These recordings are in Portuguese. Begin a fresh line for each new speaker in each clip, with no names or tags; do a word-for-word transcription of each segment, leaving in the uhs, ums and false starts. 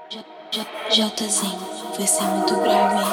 Jzinho, vai ser muito bravo, hein?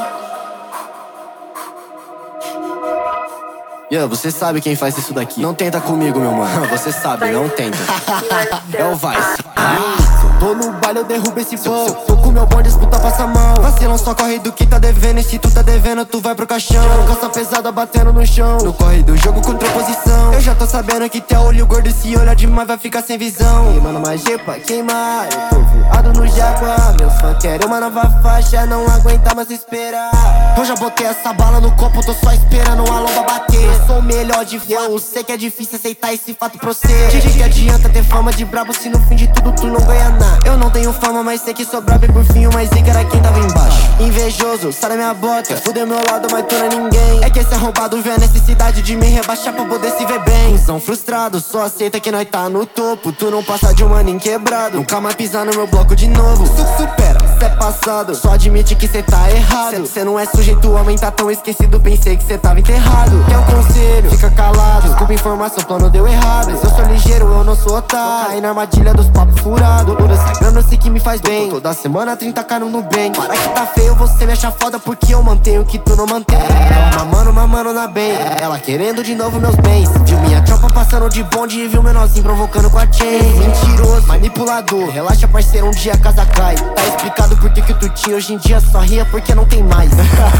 Yeah, você sabe quem faz isso daqui. Não tenta comigo, meu mano. Você sabe, não tenta. É o Vice. Se eu tô no baile, eu derrubo esse flow. Tô com meu bonde, disputa, passa mal. Vacilão só corre do que tá devendo. E se tu tá devendo, tu vai pro caixão. Costa pesada batendo no chão. No corre do jogo contra oposição. Eu já tô sabendo que teu olho gordo, se olhar demais vai ficar sem visão. E mano, mais G pra queimar. Eu tô voado no Jaguar. Meus fãs querem uma nova faixa, não aguenta mais esperar. Eu já botei essa bala no copo, tô só esperando a lomba bater. Eu sou o melhor de fato, eu sei que é difícil aceitar esse fato pra você. De que adianta ter fama de brabo se no fim de tudo tu não ganha nada. Eu não tenho fama, mas sei que sou brabo e por fim o mais zica era quem tava embaixo. Invejoso, sai da minha bota, fudeu meu lado, mas tu não é ninguém. É que esse arrombado vê a necessidade de me rebaixar pra poder se ver bem. Cusão frustrado, só aceita que nós tá no topo. Tu não passa de um maninho quebrado, nunca mais pisar no meu bloco de novo. Su supera, cê é passado, só admite que cê tá errado. Cê, cê não é sujeito, o homem tá tão esquecido, pensei que cê tava enterrado. Quer um conselho? Fica calado, desculpa informar, seu plano deu errado. Mas eu sou ligeiro, eu não sou otário. Caí na armadilha dos papos furados. Essa grana eu sei que me faz bem, toda semana trinta k no Nubank. Para que tá feio, você me acha foda porque eu mantenho o que tu não mantém. Mamando, mamando na bem, ela querendo de novo meus bens. Viu minha tropa passando de bonde e viu menorzinho provocando com a chain. Mentiroso, manipulador, relaxa parceiro, um dia a casa cai. Tá explicado por que que tu tinha, hoje em dia só ria porque não tem mais.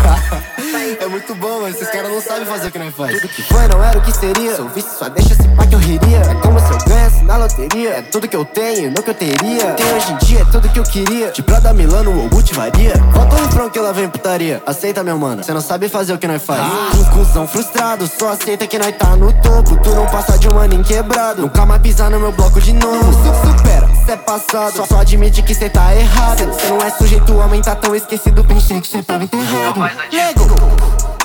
É muito bom, mas esses caras não sabem fazer o que nós faz. Tudo que foi não era o que seria. Se eu visse só deixa esse pá que eu riria. É como se eu ganhasse na loteria. É tudo que eu tenho, não que eu teria. Tem hoje em dia, é tudo que eu queria. De Prada, Milano ou Gucci varia. Falta o refrão que ela vem putaria. Aceita, meu mano, cê não sabe fazer o que nós faz. Conclusão frustrado, só aceita que nós tá no topo. Tu não passa de um maninho quebrado, nunca mais pisar no meu bloco de novo. Supera, cê é passado, só, só admite que cê tá errado. Cê não é sujeito, o homem tá tão esquecido, pensei que cê tava enterrado. Lego!